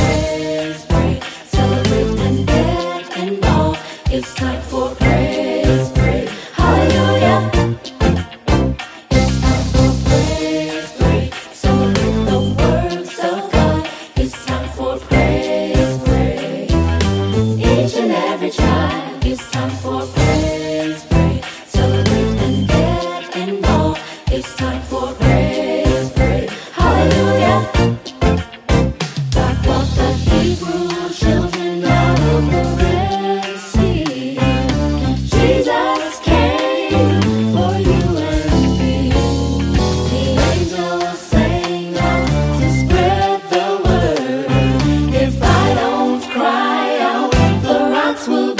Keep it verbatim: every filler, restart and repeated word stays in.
praise break. Celebrate and get involved. It's time for praise break. Hallelujah. It's time for praise break. Celebrate the works of God. It's time for praise break. Each and every child. It's time for praise break. Celebrate and get involved. It's time for praise break. Hallelujah. God brought the Hebrew children out of the Red Sea. Jesus came for you and me. The angels sang out to spread the word. If I don't cry out, the rocks will